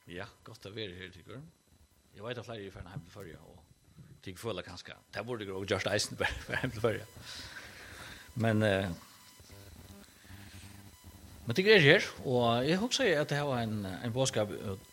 Ja, gott att vara här tycker jag. Jag vet att flera är färna hem till förra och tycker fulla kanske. Det borde gå och just isen för hem till förra. Men det är här och jag också säga att det här var en boskap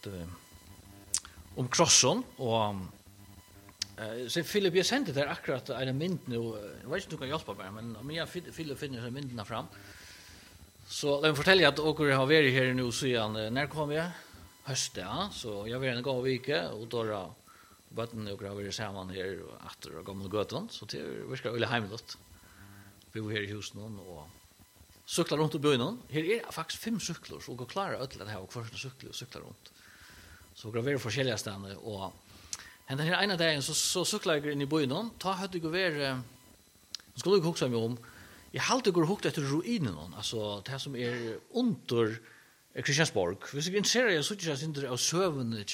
om krossen och så Philip jag sände där akkurat en mynd nu. Jag vet inte om du kan hjälpa mig men om jag Philip finner myndarna fram. Så låt mig fortälja att åker har varit här nu sedan när kom jag? Höst, ja. Så jag var en gång vecka och då vatten och graver samman här efter gamla gatan så det ska väl hemligt. Vi var här i huset någon och cyklar runt i byn. Här är faktiskt 5 cyklar så går klara att det här och första cyklar runt. Så graver forskjelliga ställen och den här ena dagen så cyklar jag in i byn. Ta hade gå ver skulle jag också om jag halt går hukt efter ruinen alltså det som är under Kristiansborg. Hvis jeg interesserer jeg så ikke jeg av søvende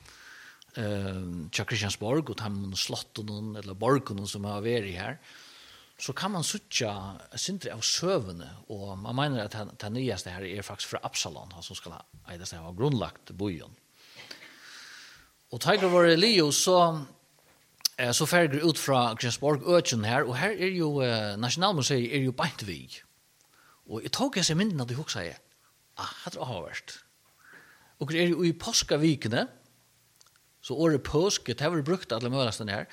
til Kristiansborg og de slottene eller borgene som har vært her, så kan man sitte av søvende, og man mener at det nyeste her er faktisk fra Absalon, som skal ha grunnlagt byen. Og Tiger var Leo, så ferger ut fra Kristiansborg-øken her, og her er jo Nationalmuseet er jo beint vi. Og jeg tok jeg mynden at jeg husker jeg, det har vært. Og er jo i påskavikene, så året påske, det har vært brukt alle mølastene her.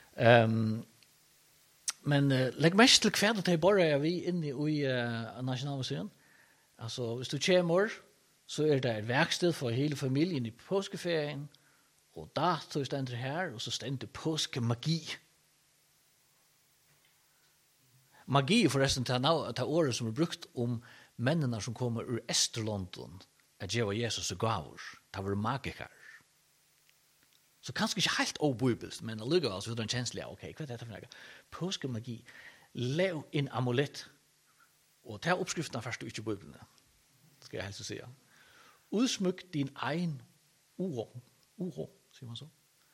Men legg mest til hva det bare er vi inne i Nationalmuseet. Altså, hvis du kommer, så er det et verksted for hele familien i påskeferien, og dato stender her, og så stender påskemagi. Magi er forresten til året som er brukt om mennene som kommer ur Esterlondon at gjeva Jesus og gaver. Det var magiker. Så kanskje ikke helt obibelst, men allikevel så er det en kjenslig av, ok, hva er dette for noe? Påskemagi, lev en amulett, og det er oppskriften først og ikke bibelene, skal jeg helst si. Udsmykk din egen uro, sier man så.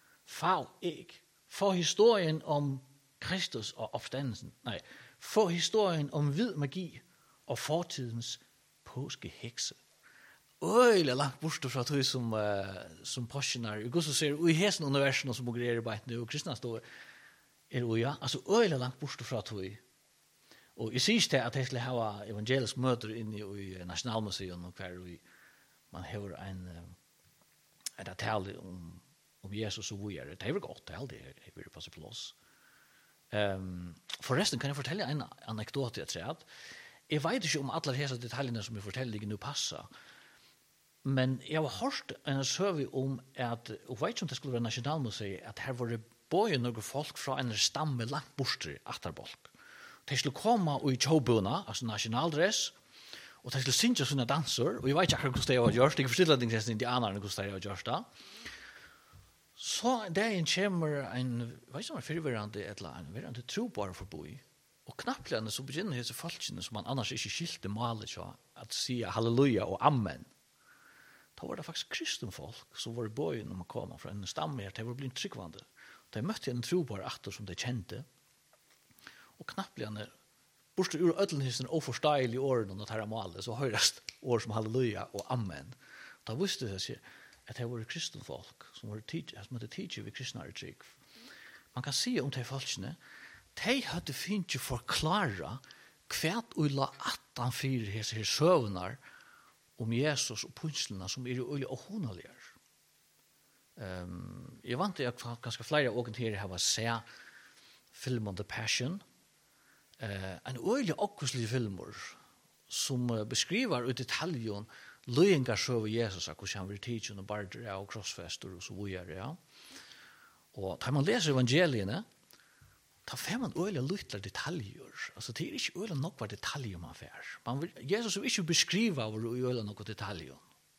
Få historien om Kristus og opstandelsen. Nej, få historien om hvid magi og fortidens påskehekse. Øyla langt borte fra tog som påskjennar. Jeg går så ser i hesen universen som opererer beit nu, og kristna står ja, altså øyla langt borte fra tog. Og jeg sier ikke at jeg skal ha evangelisk møter inne i Nationalmuseet, og hver man har en tale om Jesus og vi det er vel godt, det er aldri jeg passe på oss. Forresten kan jeg fortelle en anekdote jeg tror at jeg vet ikke om alle disse detaljene som jeg forteller nu passer, men jeg har hørt en søvig om at, og vet ikke om det skulle være Nationalmuseet, at her var det både noen folk fra en stamme langt borte atterbolk. De skulle komme i tjåbuna, altså nasjonaldress, og de skulle synge sånne danser, og jeg vet ikke akkurat hvordan det har gjort, jeg forstiller at det indianerne hvordan det har gjort da. Så dagen kommer en, vet ikke om det er fyrverande et eller annet, verande trobar forbi, og knapplande så begynner disse folkene som man annars ikke skilte malet så, at si halleluja og amen. Da var det faktisk kristenfolk som var i bøyen når man kom fra en stamme her, de var blitt tryggvande. De møtte en trobar atter som de kjente, og knapplande borste ur ødelnisen og forståelig årene når det her malet, så høyrest år som halleluja og amen. Da visste det seg at det var kristenfolk som hadde tidlig ved kristnare trygg. Man kan si om de folkene, de hadde fint å forklare hva ulla 18-4 her søvnar om Jesus og punslene som er ulla og honaligere. Jeg vant at ganske flere åken her har sett film on The Passion, en ulla okkuslig filmer som beskriver i detaljen løyengar søv Jesus av hvordan han vil tidsen og barder og krossfester og så videre, ja. Og da man leser evangeliene, da får man øyla lytler detaljer. Altså, det er ikke øyla nokva detaljer man får. Jesus vil ikke beskrive over øyla nokva detaljer.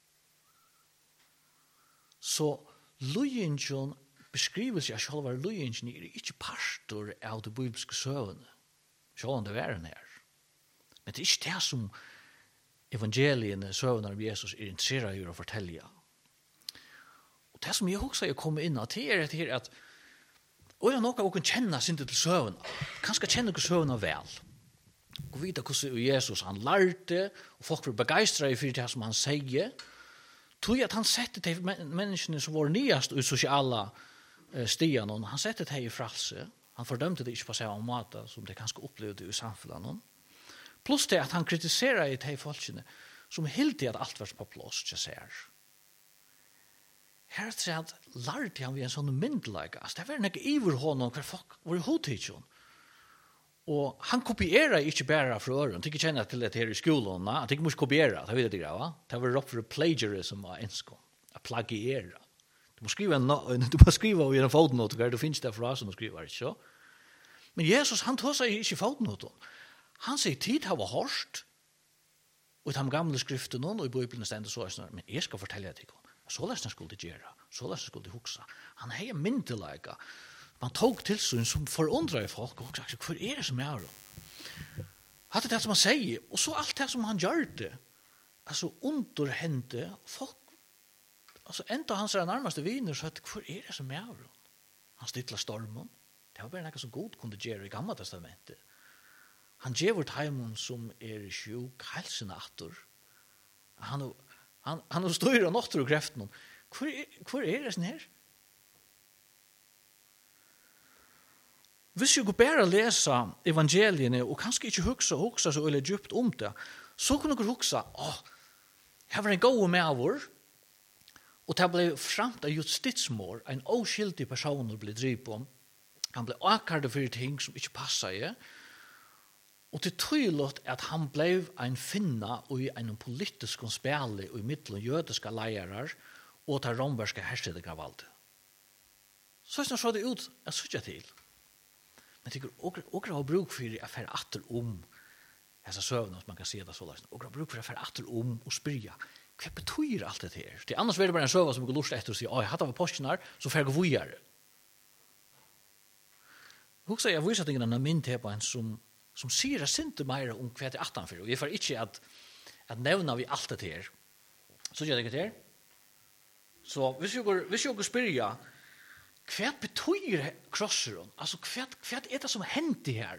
Så løyengen beskrivelse av selve løyengen er ikke pastor av det bibelske søvnet. Selv om det er den her. Men det er ikke det som evangeliene, søvner av Jesus, er interesseret i å fortelle. Og det som jeg også har kommet inn av, det er at og jeg nok av å kjenne sin til søvn. Kanskje kjenne ikke søvn vel. Og vite hvordan Jesus han lærte, og folk blir begeistret for det som han sier. Tog att han sätter till människorna som var nyast i sociala stian, och han sätter det i fralse. Han fördömde det inte på samma måte som det kanske upplevde i samfunnet. Plus det att han kritiserar i de folkene som helt i att allt var på plats till sig. Här tror jag att lärde han vid en sån myndelaga. Alltså det var inte iver honom hver folk var i hotidsjon. Og han kopierer ikke bare fra øren. Han ikke kjenner til det her i skolen. Han ikke måtte kopiere. Det vet jeg, va? Det var opp for plagiarism av enskånd. Å plagiere. Du må skrive i en fotnote, du finnes det fra som du skriver, ikke? Men Jesus, han tar seg ikke fotnoten. Han sier tid har vært hårst. Og i de gamle skriftene og i Bibelen stender så sånn, men jeg skal fortelle det til deg. Så løsene skulle de gjøre. Så løsene skulle de hukse. Han har en myndelaga. Man tog tilsyn som forundrer folk, og sagt, hvor det som er det? Hatt det som han sier, og så alt det som han gjør det, altså underhente, folk, altså enda hans nærmeste viner, så at hvor det som er det? Han stilla stormen, det var bare noe som god kunne gjøre i Gamla testamentet. Han gjør vårt heimen som sjuk, helsen atter. Han styrer nåtter og kreften. Hvor det sånn her? Hvis jeg går bare lese evangeliene, og kanskje ikke hukse så eller djupt om det, så kunne dere hukse, her var en god med vår, og det ble fremt av justitsmål, en oskyldig person ble drivet på, han ble akkurat for ting som ikke passet i, og det tydelig at han ble en finna i en politisk spil i midten jødiske leirer, og til romverske herstedergavalget. Så det ut, jeg synes til. Men jeg tykker åker har bruk for å fære atter om disse søvnene, som man kan si det så løsende. Åker har bruk for å fære atter om og spyrja. Hva betyr alt dette her? Det annars vil det bare en søvn som går lurt etter og sier, jeg hadde vært posten her, så får jeg gå videre. Hukse, jeg viser tingene en mynd til på en som sier jeg synte mer om hva det er 18 for, og jeg får ikke at nevne vi alt dette her. Så gjør det ikke her. Så hvis jeg går spyrja, hva betyr krosseren? Altså, hva det som hendte her?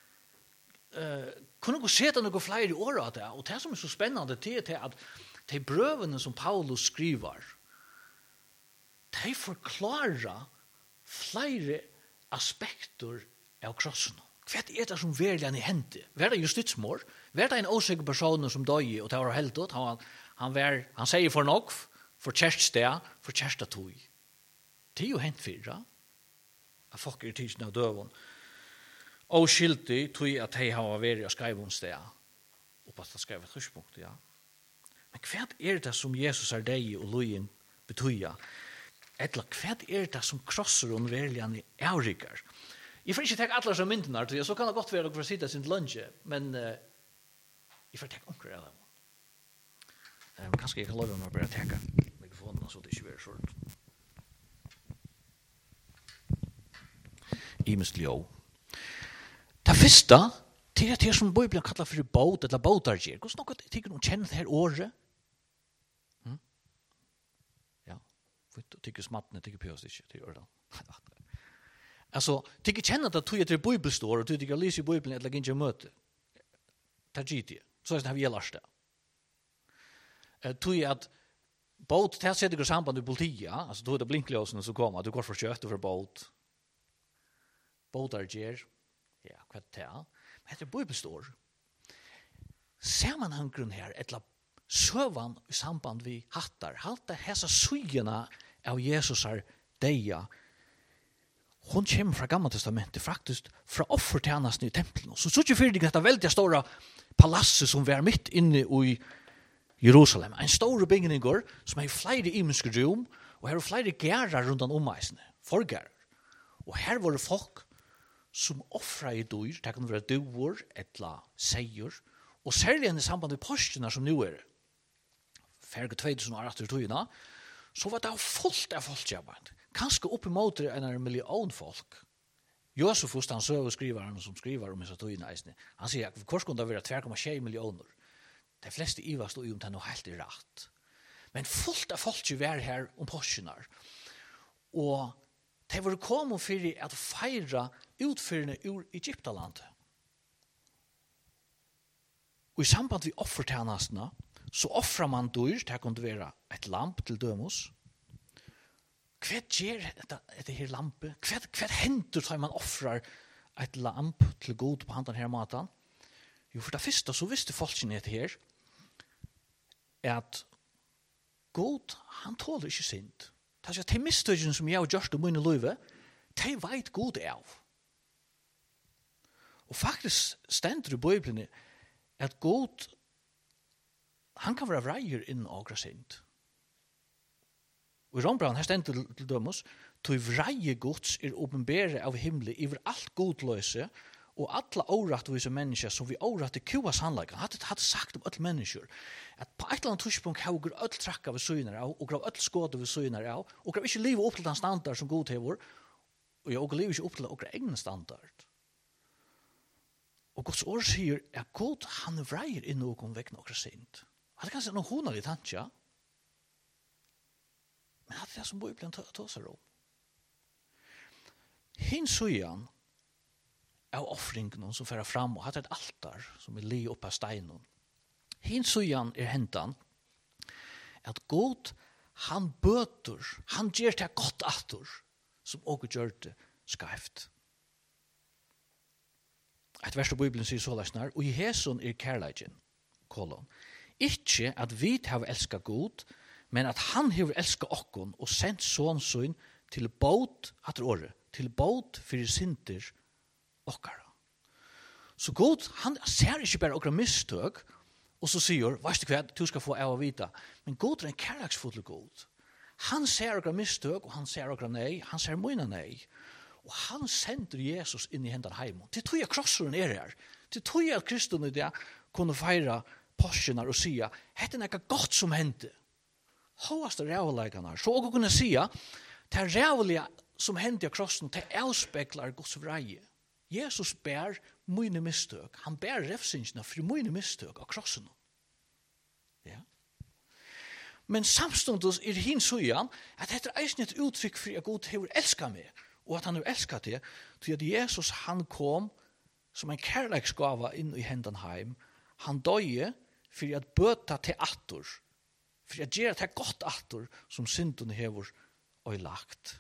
Kunne du se det noen flere år av det? Og det som så spennende til at de brøvene som Paulus skriver, de forklarer flere aspekter av krossen. Hva det som virkelig hendte? Var det justitsmål? Var det en åsikker person som døg, og det var helt ut? Han sier for nok, for kjerststed, for kjerstetog. Det er jo hent fyra, at folk tidsen av døven, og skyldig tog at de har vært å skrive om sted, og på at de skrev et huspunkt, ja. Men hva det som Jesus er deg og lojen betyr? Eller hva det som krosser og virkelig avrikker? Jeg får ikke tenke alle som myndene, så kan det godt være å få sitte sin lunsje, men jeg får tenke omkring det. Kanskje jeg kan love meg bare å tenke mikrofonen, så det ikke blir skjort. Imest ljå. Det første, det er det som Bibelen kallar for båt, eller båtarger. Hvordan noe tykker noen kjenner det her året? Ja, for tykker smattene, tykker pjøs ikke, til året. Altså, tykker kjenner det tog etter bibelstår, og tykker lyser i Bibelen, eller ikke møte. Det er gitt det. Så er det her vi gjelder det. Tog at båt, det setter ikke samband med politiet, altså tog det blinklåsene som kommer, du går for kjøtt og for båt. Båtarger, ja, hva det er. Men etter bibelstår, ser man han grunn her, etla søvan i samband vi hattar, halte hesa sugene av Jesus er deia. Hon kommer fra Gamla testamentet, faktisk fra offertjenesten i tempelen. Så ikke fyrir dette veldig store palasset som vi er midt inne i Jerusalem. En store bygninger som har flere imenske rom, og her er flere gærer rundt om meisene, forgærer. Og her var det folk som offrar i dyr, det kan være duer, etla seier, og særlig i samband med postene som nå er, ferge 2000 år etter togene, så var det fullt av folkjaband. Kanskje opp i måte en million folk. Josefus, han søveskriveren som skriver om disse togene, han sier, hvor skulle det være 2,6 millioner? De fleste i var stod om det noe helt rett. Men fullt av folk var her om postene, og de var kommet for at feire utførende ur Egyptalandet. Og i samband med offertjenestene, så offrar man dyr, det kunde vara ett lamp till dömos. Kvad ger det här lampe? Kvad händer så man offrar ett lamp till god på handen här maten? Jo, för det första så visste folken det här att god, han tåler ikke synd. Det er de misstøyene som jeg har gjort i mine livet, de vet god av. Og faktisk stender i Bibelen at god, han kan være vreier innen ågra synd. Og i Rombraun, her stender til dømes, til vreie gods åpenbære av himmelen iver alt godløse, og alla årettvise mennesker som vi årette kua sannleika. Hadde sagt om alle mennesker, at på et eller annet tidspunkt har vi alle trakka ved syner av, og grav alle skåde ved syner av, og grav ikke livet opp til den standard som god hever, og jeg livet ikke opp til okra egen standard. Og Guds ord sier at god, han vreier inn noen vekk okra synd. Det kan se noen honar i tansja, men det er det som Bibelen tåser om. Hinsøyan av offringen som fører fram, og hatt et altar som li opp av steinen. Hinsøyan hentan at god, han bøter, han gjør det godt atter, som også gjør det skreft. Et vers av Bibelen sier så lesnar, og i hæson kærleiken, kolon, ikke at vi har elsket god, men at han har elsket okkon og sendt sånn til båt, at året, til båt for synder okkara. Så god, han ser ikke bare okra misstøk, og så sier, vet du hva, du skal få av å vite, men god en kærleksfull god. Han ser okra misstøk, og han ser okra nei, han ser mine nei, og han sender Jesus inn i hendan heimon. Det tror jeg krosseren her. Det tror jeg at kristne i det kunne feire påskjenar og sia, hette er noe godt som hendte. Håast er rævleikene her. Så å kunne sia, det er rævlige som hendte av krossen, det avspeklar Guds vreie. Jesus bär mine misstøk. Han bär refsingsna for mine misstøk av krossen. Ja. Men samstundes hin sujan at dette er eisen et uttrykk for at Gud har elsket meg, og at han har elsket det, til at Jesus han kom som en kærleiksgava inn i hendan heim. Han døye for at bøta til attor, for at gjøre til godt attor som synden hever og lagt.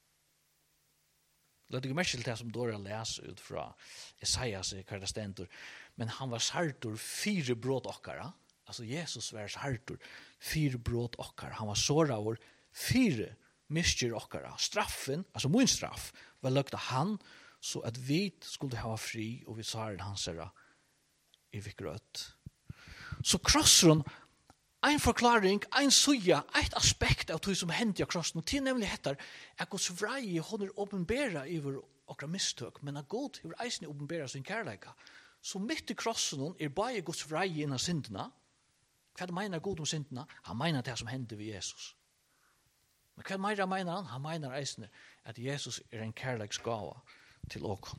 Lad ikke merke til det som Dora leser ut fra Esaias hva det stender. Men han var sartor 4 brot okkara. Altså Jesus var sartor 4 brot okkara. Han var såra over 4 miskyr okkara. Straffen, altså min straff, var lagt av han så at vi skulle ha fri og vi sa hans herra i vikrøtt. Så krossron en forklaring, en suja, et aspekt av det som hendte av krossen, og til nemlig heter at Guds vreie hånder åpenbæra over okra misstøk, men at God har eisen åpenbæra sin kærleika. Så midt i krossen bare Guds vreie innan syndena. Hva mener God om syndena? Han mener det som hendte ved Jesus. Men hva mener han? Han mener eisen at Jesus er en kærleiksgava til åk.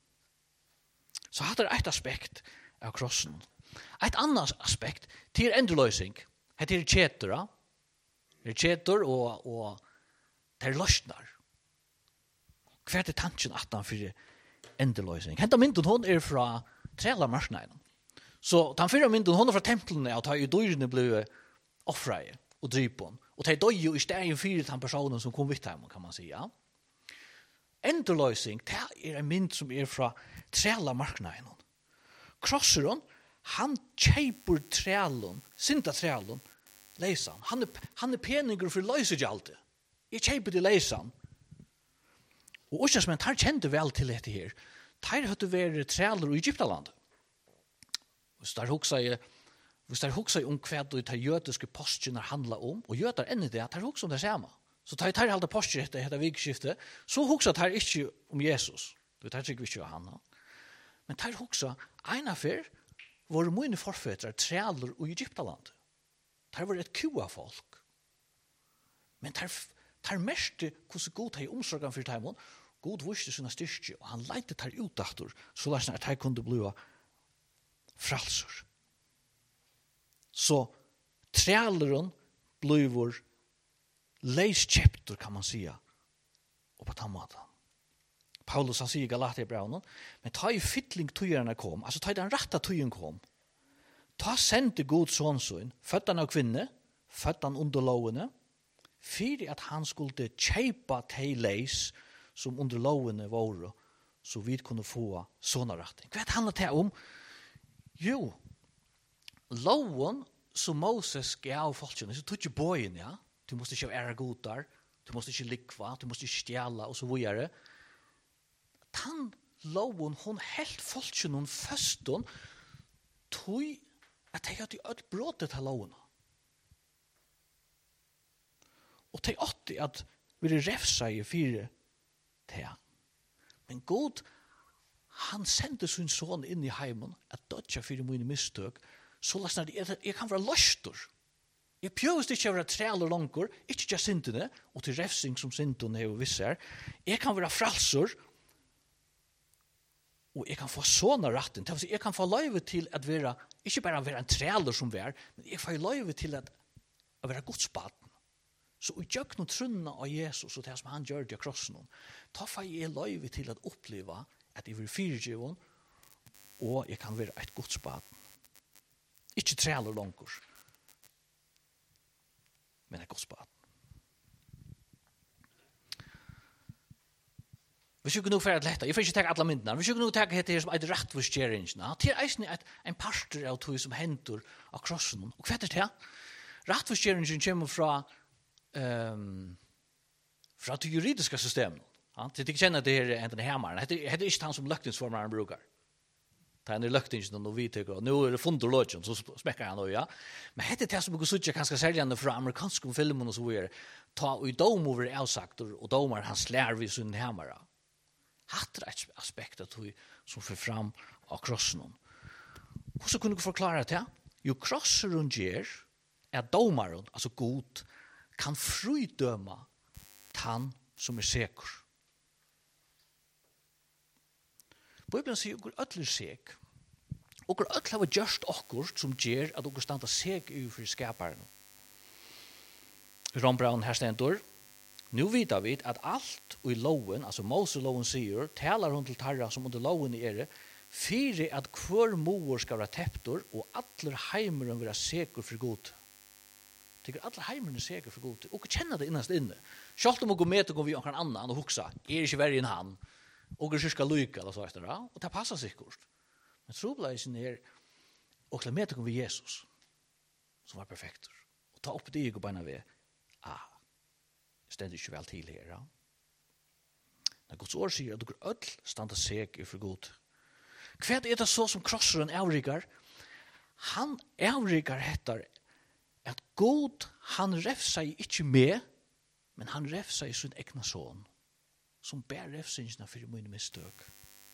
Så hatt et aspekt av krossen. Et annet aspekt til endurløsing. Det er kjeter, det er kjeter og det er løsner. Hva er det tanken at han for endurløsning? Hentan mynden hun er fra Trælamarsneien. Så den fyrre mynden hun er fra templene og tar jo dyrene ble offreie og drypen. Og det er jo i stedet 4 personer som kom vidt hjemme, kan man si. Ja? Endurløsning, det er en mynd som er fra Trælamarsneien. Krosseren, han kjeiper trælun, synda trælun, leisan. Han er peninger for løyser ikke alltid. Jeg kjeiper til leisan. Og Østersmenn, tar kjente vel til dette her. Tar høyte være træler i Egyptaland. Hvis der hoksa om hva de tar jødiske postjener handla om, og jøder enn i det, tar hoksa om det samme. Så tar halda postjer etter vikskiftet, så hoksa tar ikke om Jesus. Det tar ikke ikke han. Men tar hoksa en affær, var mine forfædre træler i Egyptaland. Det var et kua folk. Men det meste hvordan God har omsorgen for dem. God visste sine styrke, og han leite det ut etter, så la at de kunne bli fralser. Så træleren blir leiskjepter, kan man si, og på den måten. Paulus han sier i Galatia-brevnen, men ta i fytling tøyerne kom, altså ta i den rette tøyen kom, Ta sendte god sånn, født han av kvinne, født han under lovene, for at han skulle kjeipa til leis som under lovene våre, så vi kunne få sånne retning. Hva handler det om? Jo, loven som Moses gav folkene, så tog ikke bøyen, ja. Du måste ikke være god der, du måste ikke likva, du måste ikke stjæla, og så videre. Den loven, hun helt folkene førsten, tog at de hadde alt bråttet til loven. Og de åtte at vi refsa i fire til. Men God, han sendte sin son inn i heimen, at dødja fire mine mistøk, så lasna jeg kan være løster. Jeg pjøvest ikke å være trealer langer, ikke ikke syndene, og til refsing som syndene er og visser. Jeg kan være fralser, og jeg kan få sånne retten. Det vil si, jeg kan få løyve til at være, ikke bare være en trealer som vi er, men jeg får løyve til at være godsbaten. Så i djøkken trunnene av Jesus og det som han gjør det av krossen, da får jeg løyve til at oppleve at jeg vil fyrirgiven, og jeg kan være et godsbaten. Ikke trealer langer, men et godsbaten. Vi skal nå fære letta. Jeg får ikke ta alle myndene. Vi skal nå ta dette som et rettforskjeringen. Det er eisen en parter av tog som henter av krossen. Og hva er det? Rettforskjeringen kommer fra det juridiske systemet. Det er ikke kjenner det her enten hemmeren. Det er ikke han som løktingsformeren bruker. Det er løktingen og vi tykker, og nå er det fundet og løtjen, så smekker han også, ja. Men det er det som går så kanskje særlig fra amerikanske filmer og så videre. Ta og i dom over avsagt, og domer han slær vid sin hemmere. Hatt er et aspekt av tog som får fram av krossen. Hvordan kunne du forklare det? Jo, krossen gjør er domaren, altså god, kan frydømme han som er sikker. Bibelen sier at dere er sek. Og dere har gjort akkurat som gjør at dere standa sek ufor skaperen. Ron Brown her stendur. Nu vet vi at alt og i loven, altså Mose-loven sier, taler hun til tarra som under loven er, fyrir at hver moer skal være teptor, og alle heimeren vil være sikker for god. Tycker alla heimerne er sikker for god. Og kjenner det innast inne. Selv om vi går med til å gå vi omkring annan og huksa, ikke verre enn han, og skal lykke, eller så etter, og det passer sikkert. Men trobleisen er å klare med til å gå vi Jesus, som var perfekt. Og ta opp det og beina ved, stender ikke vel til her. Ja. Når Guds ord sier at dere ødel standa seg for god. Hva er det så som krosseren avriker? Han avriker heter at god, han refser ikke med, men han refser i sin egna son, som bär refsingsna for mine mistøk.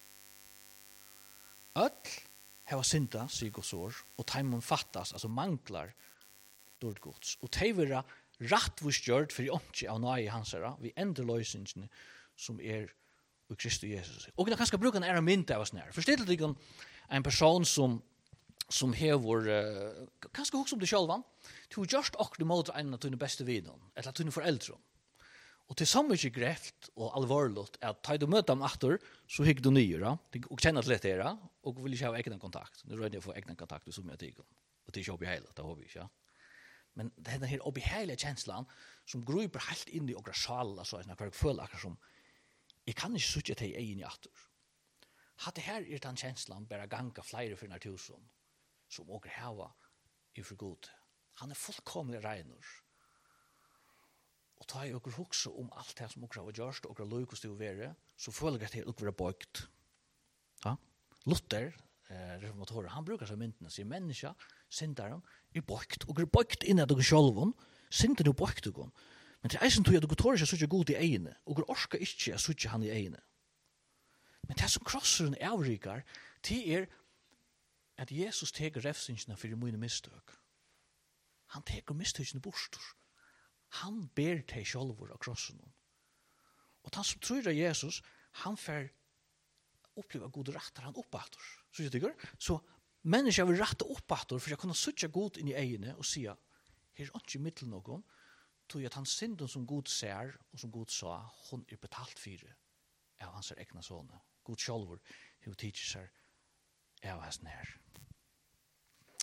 Ødel heva synda, sier Guds ord, og teimon fattas, altså manglar dårlig gods. Og teivera rattvistgjørt for åndsje av nøye hansara, vi ender løsningene som i Kristus Jesus. Og det kanskje bruker en mynd av oss nær. Forstill deg en person som hever, kanskje hos om det selv, du har gjort akkurat mot en av dine beste vinen, eller dine foreldre. Og til samme ikke greft og alvorlig at ta du møter dem etter, så hikker du nye, og kjenner til dette, og vil ikke ha egen kontakt. Nå røyner jeg få egen kontakt som jeg tykker. Og det er ikke oppe i hele, det håper jeg ikke. Men det er denne oppe i hele kjenslen som gruper helt inn i okra sjala, så jeg føler akkurat som jeg kan ikke sutte til egen i atter. Hatt det her er den kjenslen bare ganga flere for natusen som okra hava i for god. Han er fullkomlig regner. Og ta jeg okra hukse om alt det som okra har gjort, okra løykos til å være, så føler jeg til okra bøygt. Ja? Luther, reformatorer, han brukar seg myndene, sier menneska, syndaren, er bøygt, og er bøygt inn i dere sjølven, syndaren er bøygt dere. Men til eisen tog at dere tår ikke så god i egene, og dere orsker ikke å sutte han i egene. Men det som krosseren avrikar, det er at Jesus teker refsingsene for mine mistøk. Han teker mistøkene bostor. Han ber til sjølver av krossen. Og han som tror av Jesus, han får oppleve gode retter han oppbatter. Så jeg tykker, så mennesker vil rette oppbatter for å kunne sutte god inn i egene og si, her er ikke mittel noen, tog at han synden som god ser og som god sa, hun er betalt for av hans egna sånne. God sjølver, hun tidser seg av hans nær.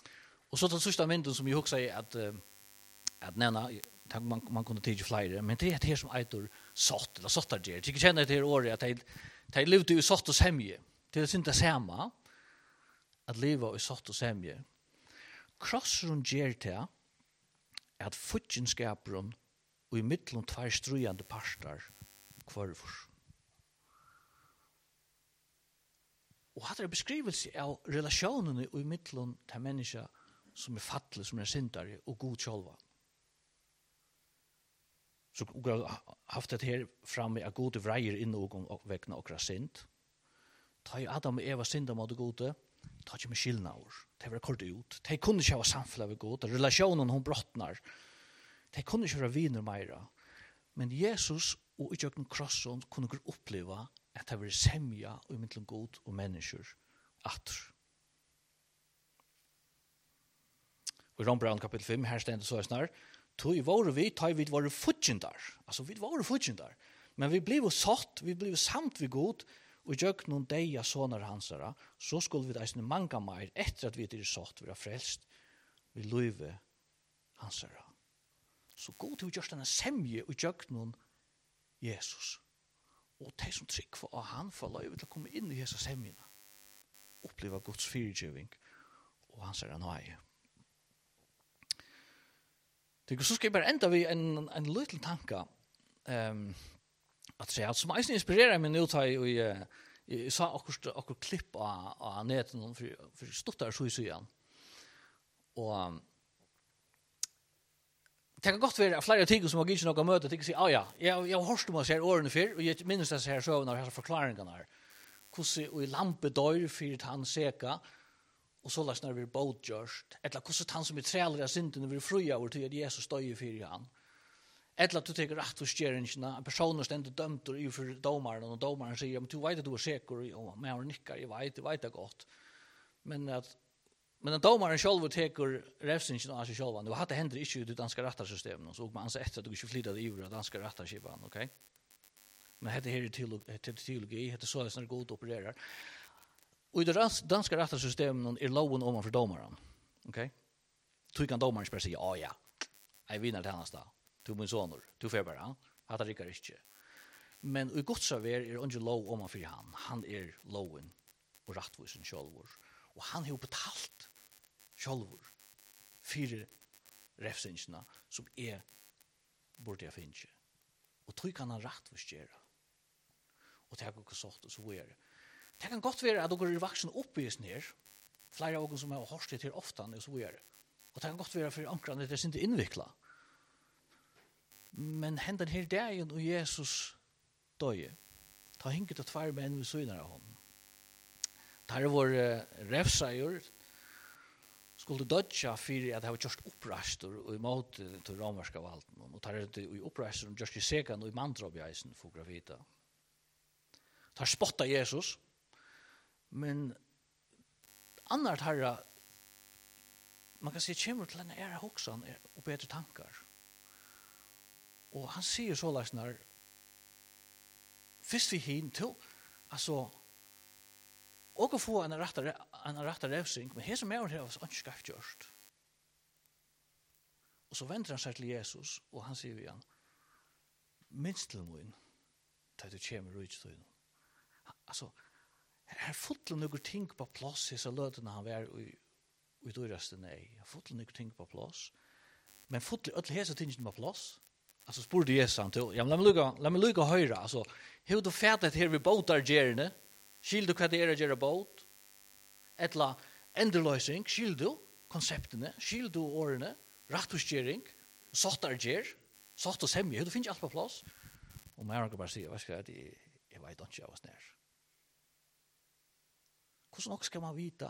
Och så den sista mynden som jag också säger att nämna man kunde tiga flera, men det är det här som eitor sått eller såttar det. Jag känner det här året att det levde i sått och semje. Det är inte samma att leva i sått och semje. Krossrun ger det at futjenskaperen og i middelen tvær strøyende parter kvarvur. Og hatt beskrivelse av relasjonene og i middelen til mennesker som fattige, som syndare og god sjølva. Så vi har haft det her framme at gode vreier inn og vekkene okra synd. Ta jo Adam og Eva synda mot det gode, ta ikke med skillnader. Det var kort ut. De kunne ikke ha samfunnet ved god. Relasjonen hun brottnar. De kunne ikke være viner meira. Men Jesus og i jøkken krossen kunne ikke oppleva at det var semja og i middelen god og mennesker atter. Og i Rombrand kapitel 5, her stender så snar, tog våre vi, tar vi våre futjendar. Altså, vi våre futjendar. Men vi blev satt, vi blev samt vid god, og i jøkken noen deia sånner hansara, så skulle vi deisne manga meir etter at vi er satt, vi er frelst, vi løyve hansara. Så god til å gjøre denne semje og gjøre noen Jesus. Og de som trykker for han får løyve til å komme inn i Jesus semjene. Oppleve Guds fyrtjøving og hans nøye. Så skal jeg bare enda vi en liten tanke at se, som eisen inspirerer meg nå til jeg sa akkurat klipp av neten for stått der så i siden. Og det kan godt være flere ting som har gitt noe møte, til å si, jeg har hørt om å se årene før, og jeg minnes disse her søvnene og disse forklaringene her. Hvordan i lampe dør for han seka, og så løsner vi båtgjørst, eller hvordan han som er treler av synden vil fri over til at Jesus dør for han. Eller at du tenker rett og stjerningene, en person er stendig dømt og for domaren, og domaren sier, men du vet at du er sikker, og med han nikker, jeg vet det godt. Men den domaren själv teker refsingen av sig själv. Det händer inte i det danska rättarsystemet. Så man anser efter att du inte flyttar i det danska rättarskipan, okej? Men det här är teologi, det är så att det går att operera. Och i det danska rättarsystemet är loven ovanför domaren, okej? Du kan domaren spela säga, ja, jag vinner det hennes dag. Du min sonor, du får bara, det rikkar inte. Men i godsaver är inte lov ovanför han. Han är loven och rättvusen självor. Og han har betalt sjálfur fyrir refsingsna som burde jeg finne. Og tog kan han rettforstjere. Og det er ikke sånt og så videre. Det kan godt være at dere er vaksen opp i sånn her. Flere av dere som har hørt det til ofte og så videre. Og det kan godt være for ankrene det er ikke innviklet. Men hender her dagen og Jesus døye, ta hinket og tvær menn ved syner av honom. Der var refseier skulle dødja for at det var gjort opprester og i måte til romerska valten. Og der er det i opprester og gjort i sekan og i mandrobjeisen for gravida. Der spotta Jesus, men annars herra, man kan si, kommer til en ære hoksan og bedre tankar. Og han sier så løsner, først vi hin til, altså, og å få en rette revsing, men her som er her var ikke skarpt gjørst. Og så venter han seg til Jesus, og han sier igjen, minst til min, til du kommer ut til henne. Altså, her er fotlet noen ting på plass, så løtene han var i døresten, nei. Her fotlet noen ting på plass, men fotlet alle hese tingene på plass. Altså, spurte Jesus han til, ja, men la meg lykke høyre, altså, har du fætet her ved båtargjerene, skil du hva det er å gjøre båt? Etla enderløsning, skil du konseptene, skil du årene, rettforstjering, sottargjer, sott og semje, du finner alt på plass. Og man kan bare si, jeg vet ikke av oss nær. Hvordan nok skal man vite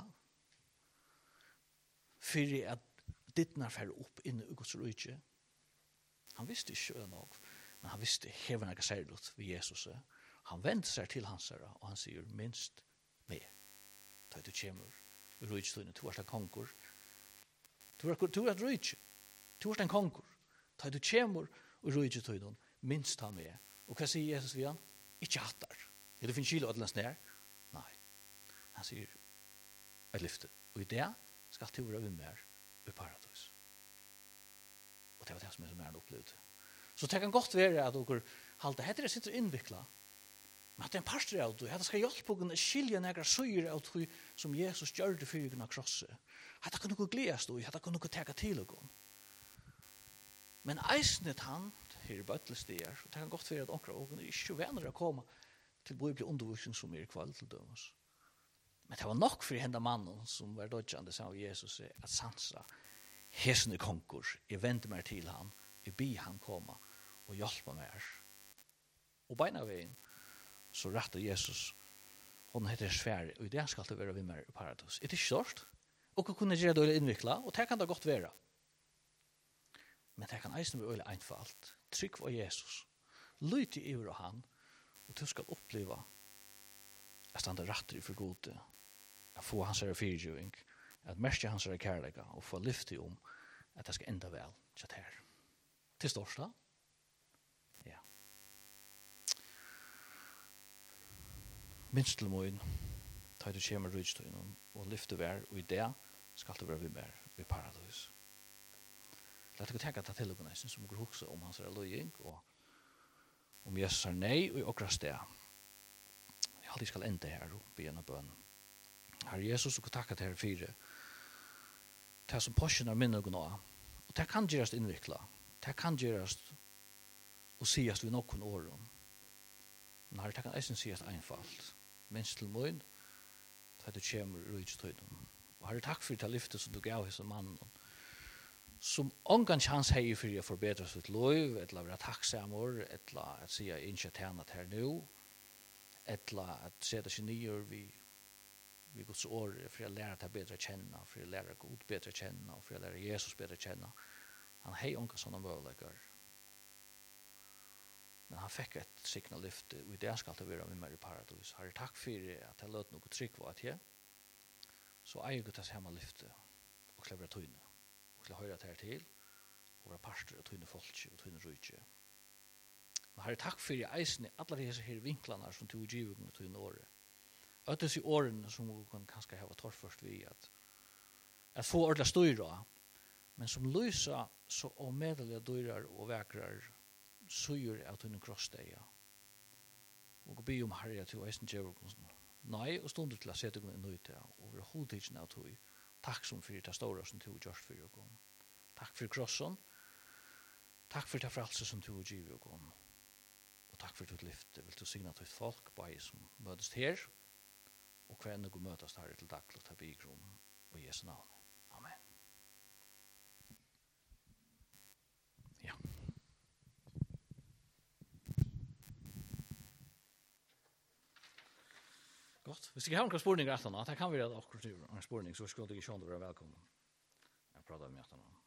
for at dittene fer opp inn i Guds rike? Han visste ikke nok, men han visste hever noe særlig ved Jesus. Han venter seg til hans herre, og han sier, minst med. Da du kommer i rydstøyne, du er en konkur. Du er et rydstøyne. Du er en konkur. Da du kommer i rydstøyne, minst ta med. Og hva sier Jesus ved han? Ikke hattar. Er du finner kilo ødelens nær? Nei. Han sier, jeg lyfter. Og i det skal du være med mer i paradis. Og det var det som er opplevd. Så det kan godt være at dere halter, heter det sitter innviklet, men at det er en pastor av det, at det skal hjelpe dere å skilje nægra søyre av det som Jesus gjør det for dere av krosset. At det kan dere gledes til, at det kan dere teka til dere. Men eisnet han, her i bøttelstier, og det kan godt være at dere ikke venner å komme til bibelig undervisning som er i kveld til dømes. Men det var nok for henne mannen som var dødjande sammen med Jesus at sansa hesen i konkurs, jeg venter meg til han, jeg ber han komme og hjelpe meg. Og beina veien så rettet Jesus, og den heter sfære, og i det skal det være vi med i paradis. Det er ikke størst, og kunne gjøre det innviklet, og det kan det godt være. Men det kan eisen være øyelig einfalt. Trygg for Jesus. Lyt i ur og han, og du skal oppleve at stande retter for gode, at få hans her fyrtjøving, at merke hans her kærlega, og få lyfte om at det skal enda vel kjatt her. Til størsta? Ja. Minst til moin, ta du kjemer rydstøyen, og lyfte vær, og i det skal det være vi mer i paradis. Låt oss tenka til dere nesten som går hoksa om hans løying og om Jesus er nei og i okra sted. Jeg alltid skal ende her og be en av bøn. Herre Jesus, og takk til herre fire. Det som porsjoner minner og nå. Og det kan gjøres innvikla. Det kan gjøres og sies vi noen åren. Men herre, det kan eisen sies einfalt. Minst til moin, da du kommer rydstøyden. Og herre, takk for det lyftet som du gav hos mannen som ongan chans hei for å forbedre sitt liv, etla være takksamor, etla at sier ikke tjent her nå, etla at sette seg nyer vi Guds år for å lære det bedre kjenne, for å lære Gud bedre kjenne, for å lære Jesus bedre kjenne. Han hei ongan sånne muligheter. Men han fikk et signal lyfte, og i det skal det være med mer i paradis. Herre, takk for at jeg løt noe trygg var til, så eier Gud tas hjemme lyfte og klever tøyne. Til å høre til og være pastor og tøyne folke og tøyne rydtje. Men herre, takk for jeg eisen i alle disse her vinklene som tog givingen og tøyne året. Og disse årene som vi kan kanskje ha torrt først vi at få ordentlig styrer, men som lyser så omedelig dyrer og vekrer syr av tøyne krossdeia. Og be om herre til eisen djevelsen. Nei, og stunder til å sette deg inn ut og være hovedtidsen av tøy. Takk som for det store som du har gjort for dere. Takk for krossen. Takk for det frelse som du har givet dere. Og takk for ditt lyfte. Vil du signe til folk bare som møtes her, og hver enn du møtes her til daglig til bygrom og Jesu navn. Amen. Ja. Godt. Hvis ikke har noen spørninger etter nå, det kan vi gjøre akkurat en spørning, så skulle jeg ikke være velkommen. Jeg prater med etter nå.